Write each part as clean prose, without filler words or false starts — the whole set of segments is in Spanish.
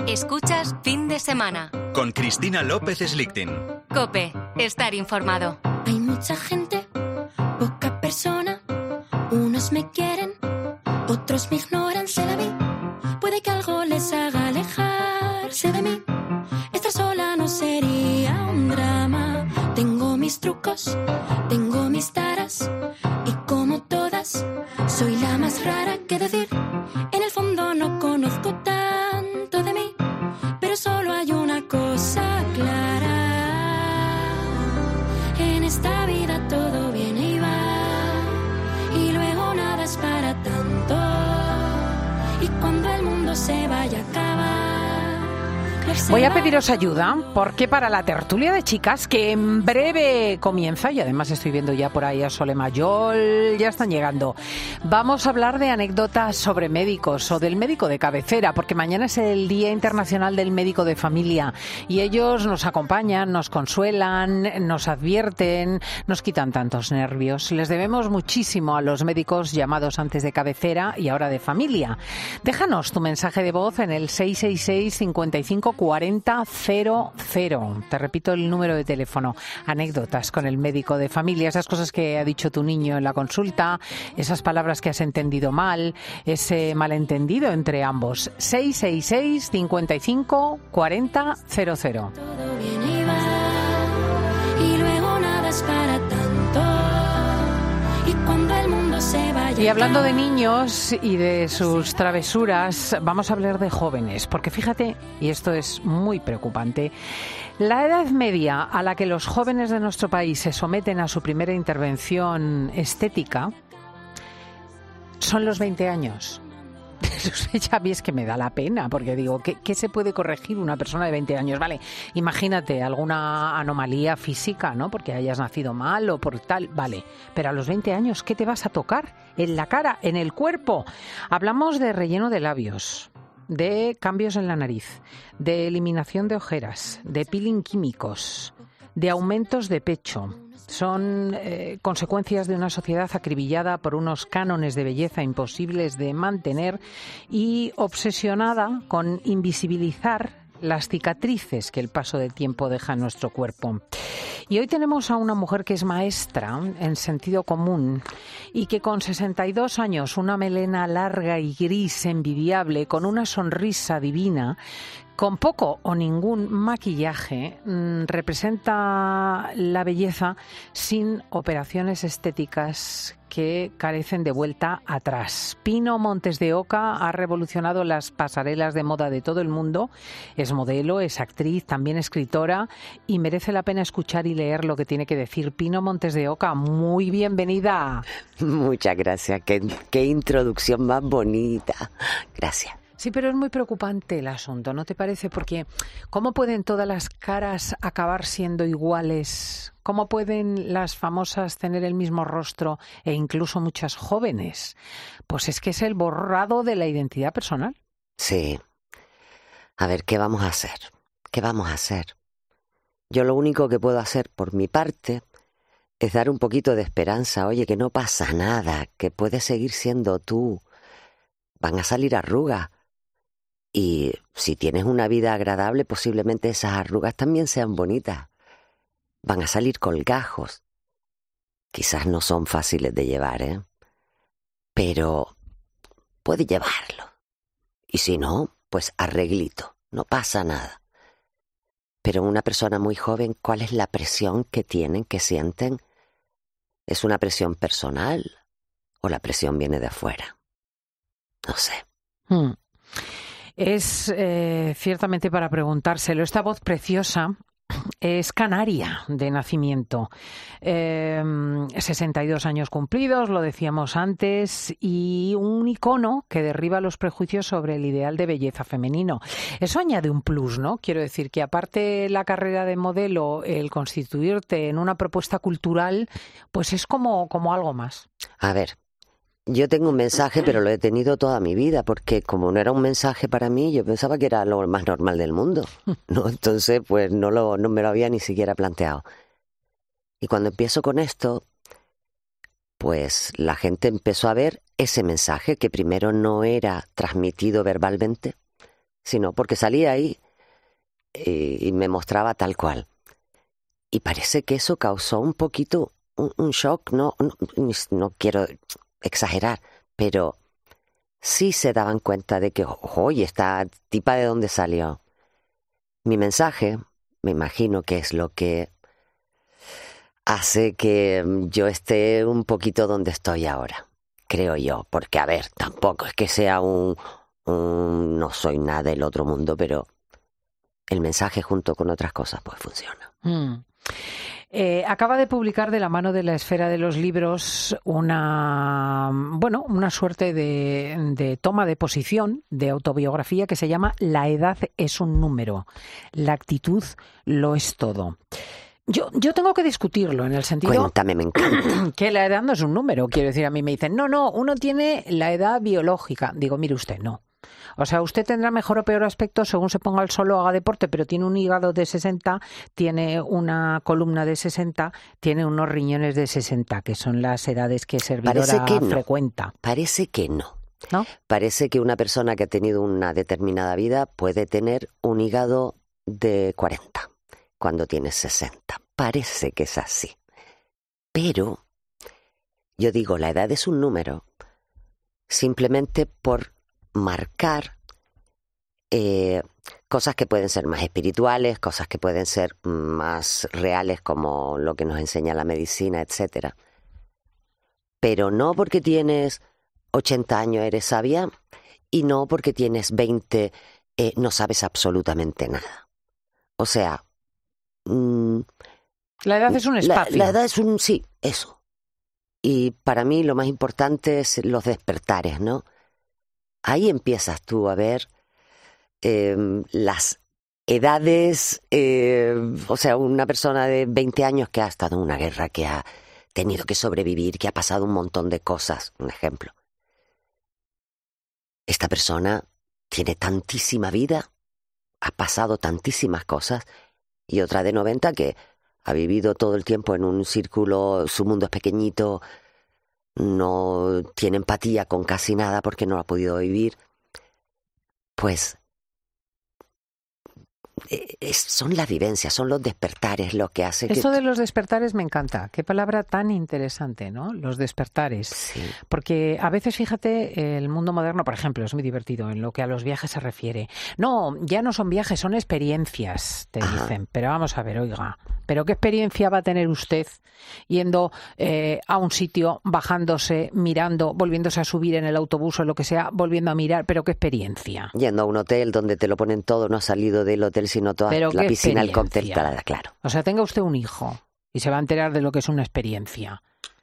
Escuchas Fin de Semana con Cristina López Slichting. COPE. Estar informado. Hay mucha gente, poca persona. Unos me quieren, otros me ignoran. Se la vi, puede que algo les haga alejarse de mí. Estar sola no sería un drama. Tengo mis trucos, tengo mis taras. Y como todas, soy la más rara. Que decir, en el fondo no conozco tanto de mí. Pero solo hay una cosa clara. En esta vida todo viene y va. Y luego nada es para tanto. Y cuando el mundo se vaya a acabar. Voy a pediros ayuda porque para la tertulia de chicas que en breve comienza, y además estoy viendo ya por ahí a Sole Mayol, ya están llegando, vamos a hablar de anécdotas sobre médicos o del médico de cabecera, porque mañana es el Día Internacional del Médico de Familia y ellos nos acompañan, nos consuelan, nos advierten, nos quitan tantos nervios. Les debemos muchísimo a los médicos llamados antes de cabecera y ahora de familia. Déjanos tu mensaje de voz en el 666 55 40 00. Te repito el número de teléfono. Anécdotas con el médico de familia, esas cosas que ha dicho tu niño en la consulta, esas palabras que has entendido mal, ese malentendido entre ambos. 666 55 40 00. Todo viene y va. Y luego nada es para tanto. Y cuando el mundo se vaya. Y hablando de niños y de sus travesuras, vamos a hablar de jóvenes, porque fíjate, y esto es muy preocupante, la edad media a la que los jóvenes de nuestro país se someten a su primera intervención estética son los 20 años. Ya a mí es que me da la pena, porque digo, ¿qué se puede corregir una persona de 20 años? Vale, imagínate alguna anomalía física, ¿no? Porque hayas nacido mal o por tal, vale. Pero a los 20 años, ¿qué te vas a tocar? ¿En la cara? ¿En el cuerpo? Hablamos de relleno de labios, de cambios en la nariz, de eliminación de ojeras, de peeling químicos, de aumentos de pecho. Son consecuencias de una sociedad acribillada por unos cánones de belleza imposibles de mantener y obsesionada con invisibilizar las cicatrices que el paso del tiempo deja en nuestro cuerpo. Y hoy tenemos a una mujer que es maestra en sentido común y que con 62 años, una melena larga y gris envidiable, con una sonrisa divina, con poco o ningún maquillaje, representa la belleza sin operaciones estéticas que carecen de vuelta atrás. Pino Montes de Oca ha revolucionado las pasarelas de moda de todo el mundo. Es modelo, es actriz, también escritora y merece la pena escuchar y leer lo que tiene que decir. Pino Montes de Oca, muy bienvenida. Muchas gracias. Qué introducción más bonita. Gracias. Sí, pero es muy preocupante el asunto, ¿no te parece? Porque ¿cómo pueden todas las caras acabar siendo iguales? ¿Cómo pueden las famosas tener el mismo rostro e incluso muchas jóvenes? Pues es que es el borrado de la identidad personal. Sí. A ver, ¿qué vamos a hacer? ¿Qué vamos a hacer? Yo lo único que puedo hacer por mi parte es dar un poquito de esperanza. Oye, que no pasa nada, que puedes seguir siendo tú. Van a salir arrugas. Y si tienes una vida agradable, posiblemente esas arrugas también sean bonitas. Van a salir colgajos. Quizás no son fáciles de llevar, pero puedes llevarlo. Y si no, pues arreglito, no pasa nada. Pero una persona muy joven, ¿cuál es la presión que tienen, que sienten? ¿Es una presión personal o la presión viene de afuera? No sé. Es ciertamente para preguntárselo. Esta voz preciosa es canaria de nacimiento. 62 años cumplidos, lo decíamos antes, y un icono que derriba los prejuicios sobre el ideal de belleza femenino. Eso añade un plus, ¿no? Quiero decir que aparte la carrera de modelo, el constituirte en una propuesta cultural, pues es como algo más. A ver. Yo tengo un mensaje, pero lo he tenido toda mi vida, porque como no era un mensaje para mí, yo pensaba que era lo más normal del mundo, ¿no? Entonces, pues no me lo había ni siquiera planteado. Y cuando empiezo con esto, pues la gente empezó a ver ese mensaje que primero no era transmitido verbalmente, sino porque salía ahí y me mostraba tal cual. Y parece que eso causó un poquito un shock, no quiero exagerar, pero sí se daban cuenta de que, oye, esta tipa de dónde salió. Mi mensaje, me imagino que es lo que hace que yo esté un poquito donde estoy ahora, creo yo, porque a ver, tampoco es que sea no soy nada del otro mundo, pero el mensaje junto con otras cosas pues funciona. Acaba de publicar de la mano de la Esfera de los Libros una suerte de toma de posición, de autobiografía que se llama La edad es un número, la actitud lo es todo. Yo tengo que discutirlo en el sentido... Cuéntame, me encanta. Que la edad no es un número. Quiero decir, a mí me dicen, no, uno tiene la edad biológica. Digo, mire usted, no. O sea, usted tendrá mejor o peor aspecto según se ponga al sol o haga deporte, pero tiene un hígado de 60, tiene una columna de 60, tiene unos riñones de 60, que son las edades que servidora frecuenta. Parece que no. ¿No? Parece que una persona que ha tenido una determinada vida puede tener un hígado de 40 cuando tiene 60. Parece que es así. Pero yo digo, la edad es un número simplemente por marcar cosas que pueden ser más espirituales, cosas que pueden ser más reales como lo que nos enseña la medicina, etcétera. Pero no porque tienes 80 años eres sabia y no porque tienes 20 no sabes absolutamente nada. O sea... la edad es un espacio. La edad es un... sí, eso. Y para mí lo más importante es los despertares, ¿no? Ahí empiezas tú a ver las edades, o sea, una persona de 20 años que ha estado en una guerra, que ha tenido que sobrevivir, que ha pasado un montón de cosas, un ejemplo. Esta persona tiene tantísima vida, ha pasado tantísimas cosas, y otra de 90 que ha vivido todo el tiempo en un círculo, su mundo es pequeñito, no tiene empatía con casi nada porque no lo ha podido vivir. Pues son las vivencias, son los despertares lo que hace Esto de los despertares me encanta. Qué palabra tan interesante, ¿no? Los despertares. Sí. Porque a veces, fíjate, el mundo moderno, por ejemplo, es muy divertido en lo que a los viajes se refiere. No, ya no son viajes, son experiencias, te dicen. Pero vamos a ver, oiga, ¿pero qué experiencia va a tener usted yendo a un sitio, bajándose, mirando, volviéndose a subir en el autobús o lo que sea, volviendo a mirar? ¿Pero qué experiencia? Yendo a un hotel donde te lo ponen todo, no has salido del hotel sino toda la piscina, el cóctel, claro. O sea, tenga usted un hijo y se va a enterar de lo que es una experiencia.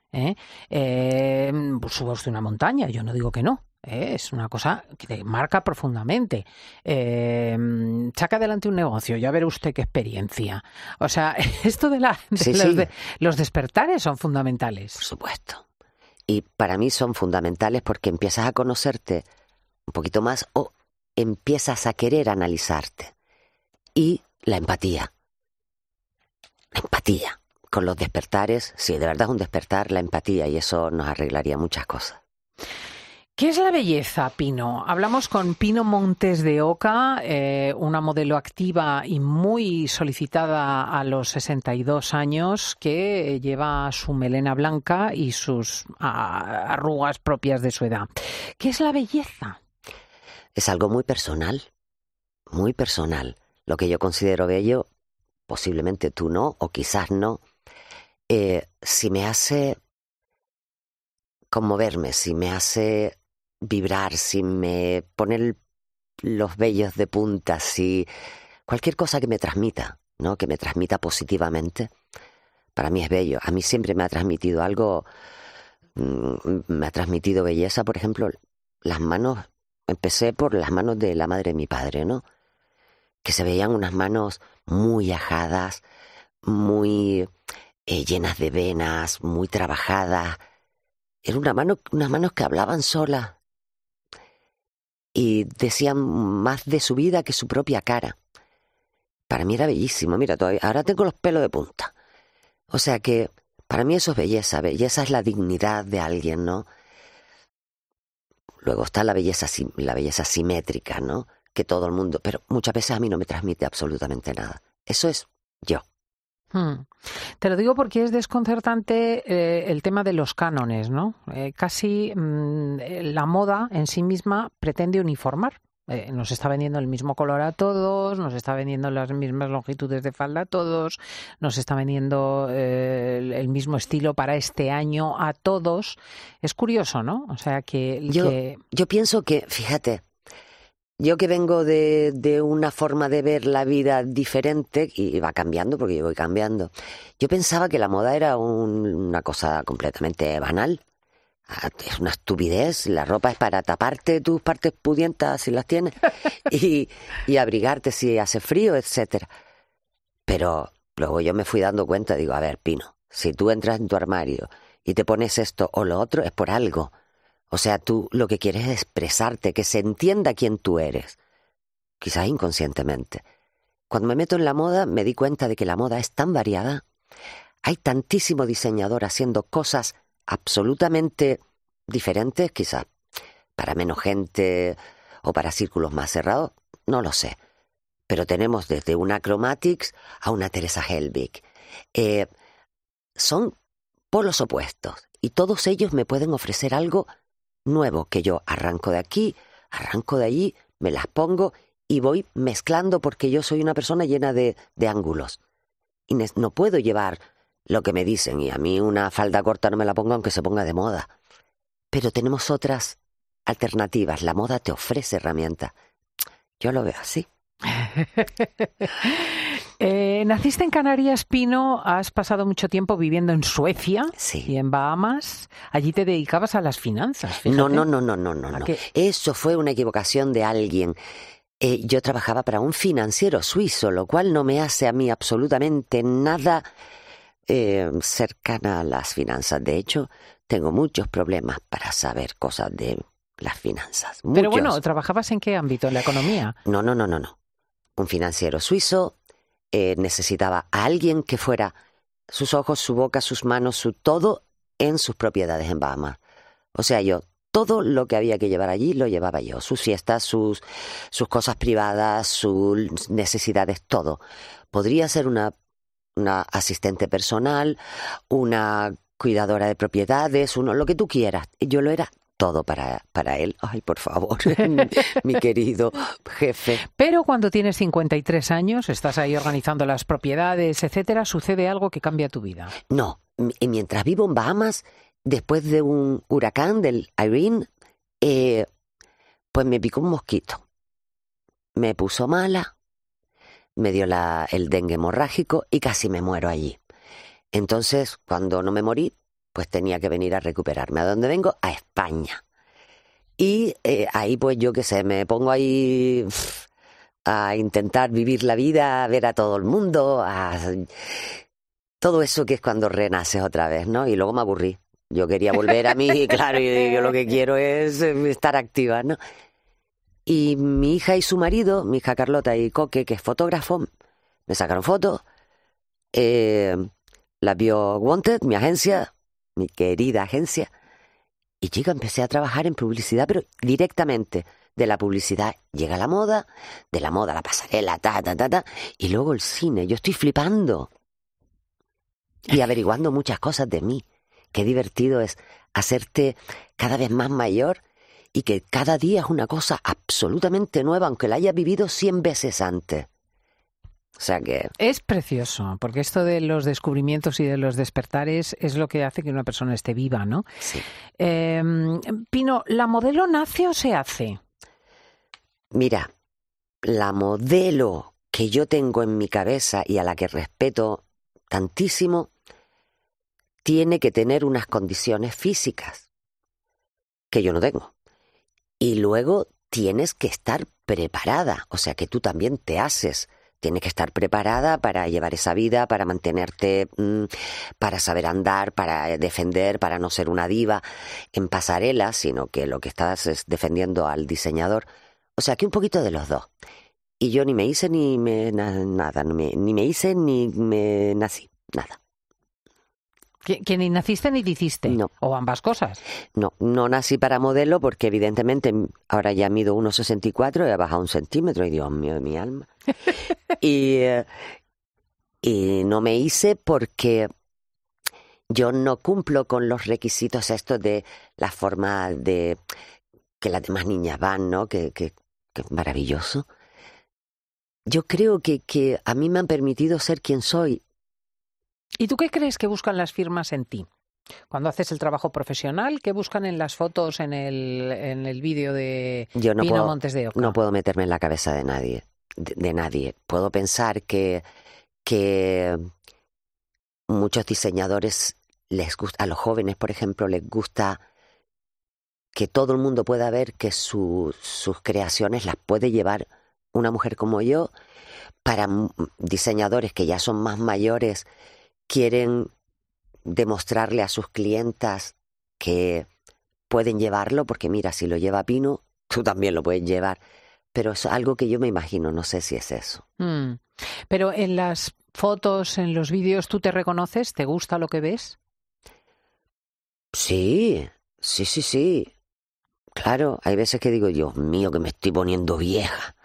Pues suba usted una montaña, yo no digo que no. Es una cosa que te marca profundamente. Saca adelante un negocio, ya verá usted qué experiencia. O sea, esto de los despertares son fundamentales. Por supuesto. Y para mí son fundamentales porque empiezas a conocerte un poquito más o empiezas a querer analizarte. Y la empatía. La empatía. Con los despertares, sí, de verdad es un despertar, la empatía, y eso nos arreglaría muchas cosas. ¿Qué es la belleza, Pino? Hablamos con Pino Montes de Oca, una modelo activa y muy solicitada a los 62 años, que lleva su melena blanca y sus arrugas propias de su edad. ¿Qué es la belleza? Es algo muy personal, muy personal. Lo que yo considero bello, posiblemente tú no, o quizás no. Si me hace conmoverme, si me hace vibrar, si me pone los vellos de punta, si cualquier cosa que me transmita, ¿no? Que me transmita positivamente, para mí es bello. A mí siempre me ha transmitido algo, me ha transmitido belleza, por ejemplo, las manos. Empecé por las manos de la madre de mi padre, ¿no? Que se veían unas manos muy ajadas, muy llenas de venas, muy trabajadas. Eran unas manos que hablaban solas y decían más de su vida que su propia cara. Para mí era bellísimo. Mira, ahora tengo los pelos de punta. O sea que para mí eso es belleza. Belleza es la dignidad de alguien, ¿no? Luego está la belleza simétrica, ¿no? que todo el mundo, pero muchas veces a mí no me transmite absolutamente nada. Eso es yo. Te lo digo porque es desconcertante el tema de los cánones, ¿no? Casi la moda en sí misma pretende uniformar. Nos está vendiendo el mismo color a todos, nos está vendiendo las mismas longitudes de falda a todos, nos está vendiendo el mismo estilo para este año a todos. Es curioso, ¿no? O sea que... Yo pienso que, fíjate, yo que vengo de una forma de ver la vida diferente, y va cambiando porque yo voy cambiando, yo pensaba que la moda era una cosa completamente banal. Es una estupidez, la ropa es para taparte tus partes pudientas si las tienes y abrigarte si hace frío, etcétera. Pero luego yo me fui dando cuenta, digo, a ver, Pino, si tú entras en tu armario y te pones esto o lo otro, es por algo. O sea, tú lo que quieres es expresarte, que se entienda quién tú eres, quizás inconscientemente. Cuando me meto en la moda me di cuenta de que la moda es tan variada, hay tantísimo diseñador haciendo cosas absolutamente diferentes, quizás para menos gente o para círculos más cerrados, no lo sé. Pero tenemos desde una Chromatics a una Teresa Helbig. Son polos opuestos y todos ellos me pueden ofrecer algo nuevo, que yo arranco de aquí, arranco de allí, me las pongo y voy mezclando porque yo soy una persona llena de ángulos. Y no puedo llevar lo que me dicen, y a mí una falda corta no me la pongo aunque se ponga de moda. Pero tenemos otras alternativas. La moda te ofrece herramientas. Yo lo veo así. Naciste en Canarias, Pino, has pasado mucho tiempo viviendo en Suecia y en Bahamas. Allí te dedicabas a las finanzas, fíjate. No. Eso fue una equivocación de alguien. Yo trabajaba para un financiero suizo, lo cual no me hace a mí absolutamente nada cercana a las finanzas. De hecho, tengo muchos problemas para saber cosas de las finanzas. Muchos. Pero bueno, ¿trabajabas en qué ámbito? ¿En la economía? No. Un financiero suizo necesitaba a alguien que fuera sus ojos, su boca, sus manos, su todo en sus propiedades en Bahamas. O sea, yo todo lo que había que llevar allí lo llevaba yo. Sus fiestas, sus cosas privadas, sus necesidades, todo. Podría ser una asistente personal, una cuidadora de propiedades, lo que tú quieras. Yo lo era todo para él. Ay, por favor, mi querido jefe. Pero cuando tienes 53 años, estás ahí organizando las propiedades, etcétera, sucede algo que cambia tu vida. No, mientras vivo en Bahamas, después de un huracán, del Irene, pues me picó un mosquito. Me puso mala. Me dio el dengue hemorrágico y casi me muero allí. Entonces, cuando no me morí, pues tenía que venir a recuperarme. ¿A dónde vengo? A España. Y ahí, pues yo qué sé, me pongo ahí a intentar vivir la vida, a ver a todo el mundo, todo eso que es cuando renaces otra vez, ¿no? Y luego me aburrí. Yo quería volver a mí, claro, y yo lo que quiero es estar activa, ¿no? Y mi hija y su marido, mi hija Carlota y Coque, que es fotógrafo, me sacaron fotos. La vio Wanted, mi agencia, mi querida agencia. Y chica, empecé a trabajar en publicidad, pero directamente. De la publicidad llega la moda, de la moda la pasarela, y luego el cine. Yo estoy flipando. Y averiguando muchas cosas de mí. Qué divertido es hacerte cada vez más mayor y que cada día es una cosa absolutamente nueva, aunque la hayas vivido 100 veces antes. O sea que... Es precioso, porque esto de los descubrimientos y de los despertares es lo que hace que una persona esté viva, ¿no? Sí. Pino, ¿la modelo nace o se hace? Mira, la modelo que yo tengo en mi cabeza y a la que respeto tantísimo, tiene que tener unas condiciones físicas que yo no tengo. Y luego tienes que estar preparada, o sea que tú también te haces. Tienes que estar preparada para llevar esa vida, para mantenerte, para saber andar, para defender, para no ser una diva en pasarela, sino que lo que estás es defendiendo al diseñador. O sea que un poquito de los dos. Y yo ni me hice ni me nada, ni me hice ni me nací, nada. Que ni naciste ni te hiciste. No. O ambas cosas. No nací para modelo porque evidentemente ahora ya mido 1,64 y he bajado 1 centímetro y Dios mío de mi alma. y no me hice porque yo no cumplo con los requisitos estos de la forma de que las demás niñas van, ¿no? Que es maravilloso. Yo creo que a mí me han permitido ser quien soy. ¿Y tú qué crees que buscan las firmas en ti? Cuando haces el trabajo profesional, ¿qué buscan en las fotos, en el vídeo de Pino Montes de Oca? No puedo meterme en la cabeza de nadie. De nadie. Puedo pensar que muchos diseñadores les gusta, a los jóvenes, por ejemplo, les gusta que todo el mundo pueda ver que sus creaciones las puede llevar una mujer como yo. Para diseñadores que ya son más mayores, quieren demostrarle a sus clientas que pueden llevarlo, porque mira, si lo lleva Pino, tú también lo puedes llevar. Pero es algo que yo me imagino, no sé si es eso. Pero en las fotos, en los vídeos, ¿tú te reconoces? ¿Te gusta lo que ves? Sí. Claro, hay veces que digo, Dios mío, que me estoy poniendo vieja.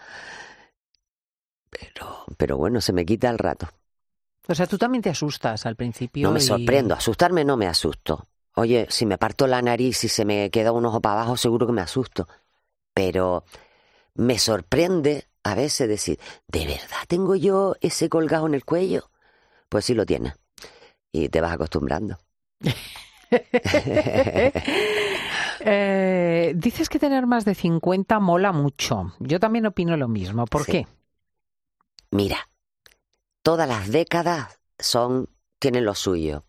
Pero bueno, se me quita al rato. O sea, tú también te asustas al principio. No me sorprendo, asustarme no me asusto. Oye, si me parto la nariz y se me queda un ojo para abajo, seguro que me asusto. Pero me sorprende a veces decir, ¿de verdad tengo yo ese colgado en el cuello? Pues sí lo tienes. Y te vas acostumbrando. Dices que tener más de 50 mola mucho. Yo también opino lo mismo. ¿Por qué? Mira, todas las décadas tienen lo suyo.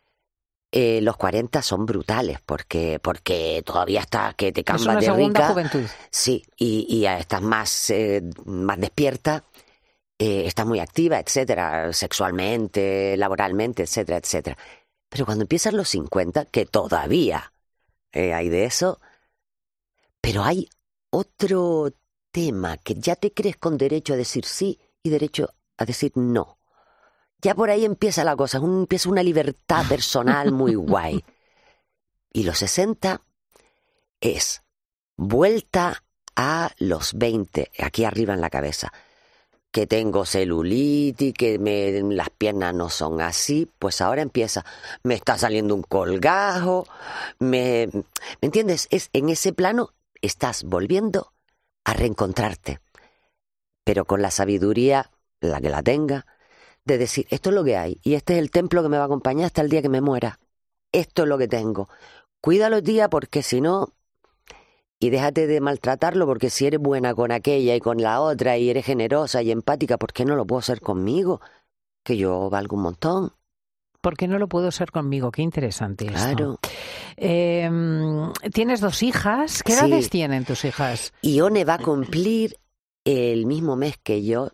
Los 40 son brutales porque todavía estás que te cambas de rica. Es una segunda juventud. Sí, y estás más despierta, estás muy activa, etcétera, sexualmente, laboralmente, etcétera, etcétera. Pero cuando empiezan los 50, que todavía hay de eso, pero hay otro tema que ya te crees con derecho a decir sí y derecho a decir no. Ya por ahí empieza la cosa, empieza una libertad personal muy guay. Y los 60 es vuelta a los 20, aquí arriba en la cabeza. Que tengo celulitis, que las piernas no son así, pues ahora empieza, me está saliendo un colgajo, ¿me entiendes? En ese plano estás volviendo a reencontrarte, pero con la sabiduría, la que la tenga, de decir, esto es lo que hay, y este es el templo que me va a acompañar hasta el día que me muera. Esto es lo que tengo. Cuídalo, tía, porque si no... Y déjate de maltratarlo, porque si eres buena con aquella y con la otra, y eres generosa y empática, ¿por qué no lo puedo ser conmigo? Que yo valgo un montón. ¿Por qué no lo puedo ser conmigo? Qué interesante esto. Claro. Tienes 2 hijas. ¿Qué edades tienen tus hijas? Ione va a cumplir el mismo mes que yo,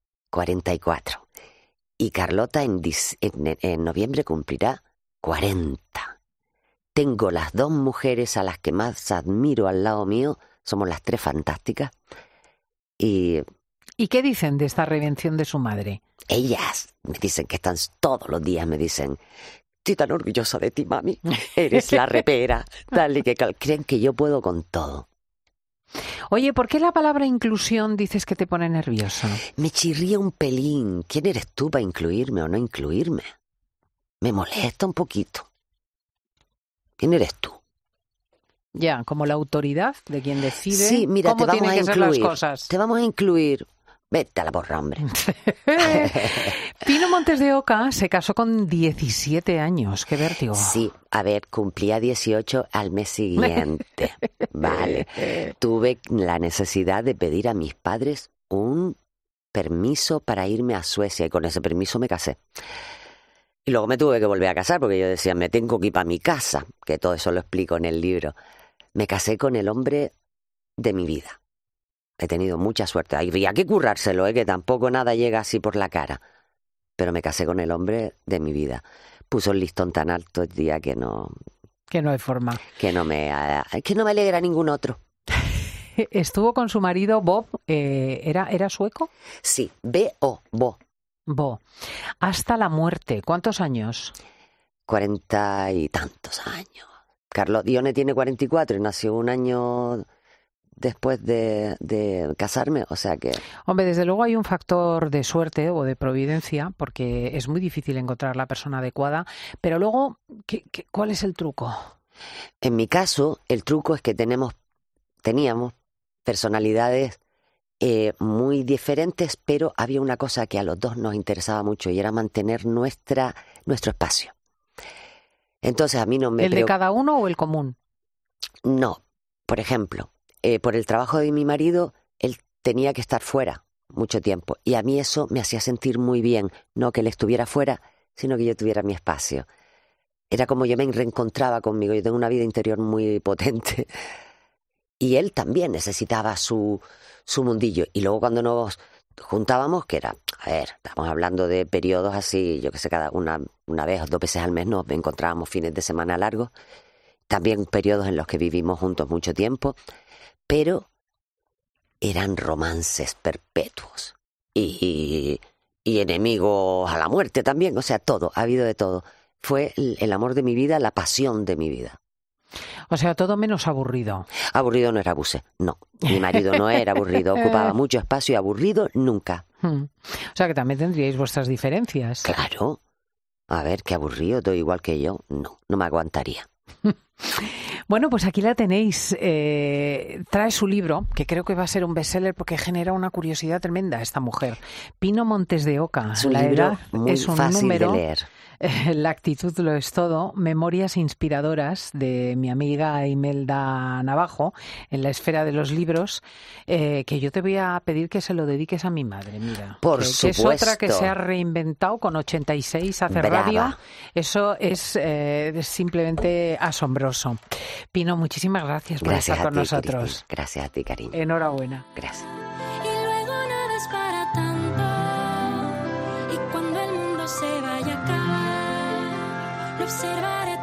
44. Y Carlota en noviembre cumplirá 40. Tengo las 2 mujeres a las que más admiro al lado mío. Somos las 3 fantásticas. ¿Y qué dicen de esta reinvención de su madre? Ellas me dicen que están todos los días, me dicen, estoy tan orgullosa de ti, mami. Eres la repera. Tal y que creen que yo puedo con todo. Oye, ¿por qué la palabra inclusión dices que te pone nervioso? Me chirría un pelín. ¿Quién eres tú para incluirme o no incluirme? Me molesta un poquito. ¿Quién eres tú? Ya, como la autoridad de quien decide sí, mira, cómo tienen que ser las cosas. Te vamos a incluir. Vete a la porra, hombre. Pino Montes de Oca se casó con 17 años. ¡Qué vértigo! Sí, a ver, cumplía 18 al mes siguiente. Vale. Tuve la necesidad de pedir a mis padres un permiso para irme a Suecia y con ese permiso me casé. Y luego me tuve que volver a casar porque yo decía, me tengo que ir para mi casa, que todo eso lo explico en el libro. Me casé con el hombre de mi vida. He tenido mucha suerte. Había que currárselo, que tampoco nada llega así por la cara. Pero me casé con el hombre de mi vida. Puso el listón tan alto el día que no... Que no hay forma. Que no me alegra ningún otro. Estuvo con su marido Bob. ¿Era sueco? Sí, B-O, Bo. Bo. Hasta la muerte. ¿Cuántos años? 40 y tantos años. Carlos Dione tiene 44 y nació un año después de casarme, o sea que... Hombre, desde luego hay un factor de suerte o de providencia, porque es muy difícil encontrar la persona adecuada, pero luego, ¿cuál es el truco? En mi caso, el truco es que teníamos personalidades muy diferentes, pero había una cosa que a los dos nos interesaba mucho y era mantener nuestro espacio. Entonces a mí no me... ¿El de cada uno o el común? No, por ejemplo, por el trabajo de mi marido, él tenía que estar fuera mucho tiempo y a mí eso me hacía sentir muy bien, no que él estuviera fuera, sino que yo tuviera mi espacio. Era como yo me reencontraba conmigo, yo tengo una vida interior muy potente y él también necesitaba su mundillo. Y luego cuando nos juntábamos, que era, a ver, estamos hablando de periodos así, yo que sé, cada una vez o 2 veces al mes nos encontrábamos fines de semana largos, también periodos en los que vivimos juntos mucho tiempo, pero eran romances perpetuos y enemigos a la muerte también, o sea, todo, ha habido de todo. Fue el amor de mi vida, la pasión de mi vida. O sea, todo menos aburrido. Aburrido no era Buse, no. Mi marido no era aburrido, ocupaba mucho espacio y aburrido nunca. O sea, que también tendríais vuestras diferencias. Claro. A ver, qué aburrido, todo igual que yo. No me aguantaría. Bueno, pues aquí la tenéis. Trae su libro, que creo que va a ser un bestseller porque genera una curiosidad tremenda esta mujer. Pino Montes de Oca. Es un la libro edad muy es un fácil número. de leer. La actitud lo es todo. Memorias inspiradoras de mi amiga Imelda Navajo en la esfera de los libros, que yo te voy a pedir que se lo dediques a mi madre, mira. Por supuesto. Que es otra que se ha supuesto. reinventado con 86, hace Brava. radio. Eso es simplemente asombroso. Pino, muchísimas gracias por Gracias estar a con ti, nosotros. Cristina. Gracias a ti, cariño. Enhorabuena. Gracias. Y luego nada es para tanto. Y cuando el mundo se vaya a acabar, lo observaré